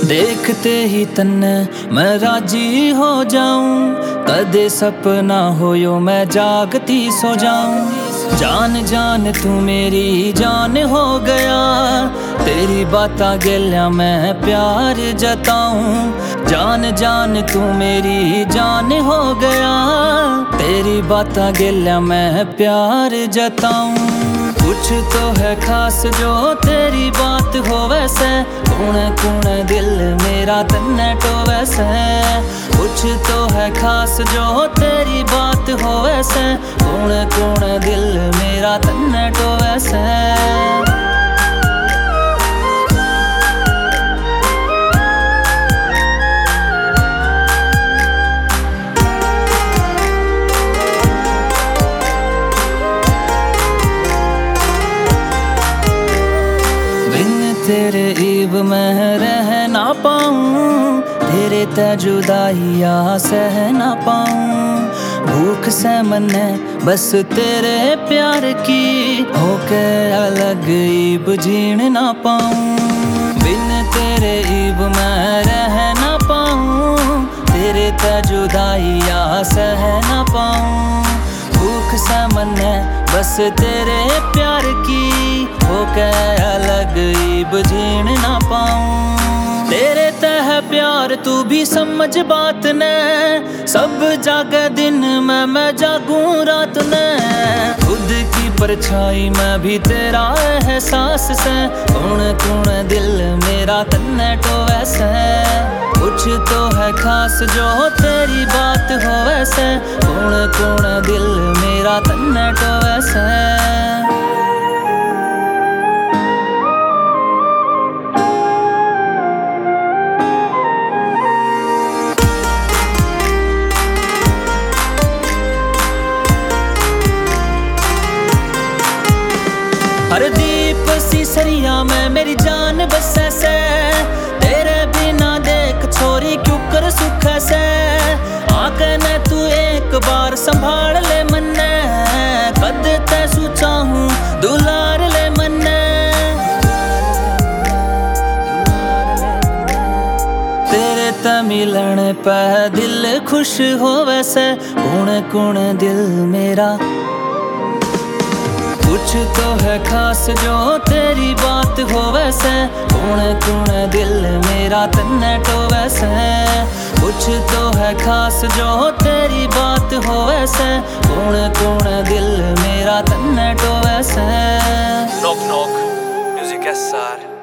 देखते ही तन्ने मैं राजी हो जाऊं, कदे सपना होयो मैं जागती सो जाऊं। जान जान तू मेरी जान हो गया, तेरी बाता गेल्या मैं प्यार जताऊं। जान जान तू मेरी जान हो गया, तेरी बाता गेल्या मैं प्यार जताऊं। कुछ तो है खास जो तेरी बात हो वैसे, कौन कौन दिल मेरा तन्ने तो वैसे। कुछ तो है खास जो तेरी बात हो वैसे, कौन कौन दिल मेरा तन्ने तो वैसे। तेरे ईब में रह ना पाऊं, तेरे ते जुदाइया सह ना पाऊं। भूख से मने बस तेरे प्यार की, होके अलग ईब जीण ना पाऊं। बिन तेरे ईब में रह ना पाऊं, तेरे ते जुदाइया सह ना पाऊं। भूख से मने बस तेरे प्यार की, होके अलग ईब जीण ना पाऊं। तेरे तह प्यार तू भी समझ बात ने, सब जागे दिन में मैं जागूं रात ने। खुद की परछाई में भी तेरा एहसास से, कौन कौन दिल मेरा तन्ने तो वैसे। कुछ तो है खास जो तेरी बात हो वैसे, कौन कौन दिल मेरा तन्ने तो वैसे। हर दीप सी सरिया में मेरी जान बसे से, तेरे बिना देख छोरी क्यों कर सुख से। आके ने तू एक बार संभाल ले मन्ने, कद ते सोचा हूँ दुलार ले मन्ने। तेरे ते मिलन पे दिल खुश हो वैसे, कौन कौन दिल मेरा। कुछ तो है खास जो तेरी बात हो वैसे, कौन कौन दिल मेरा तन्ने तो वैसे। कुछ तो है खास जो तेरी बात हो वैसे, कौन कौन दिल मेरा तन्ने तो वैसे। Knock knock, music SR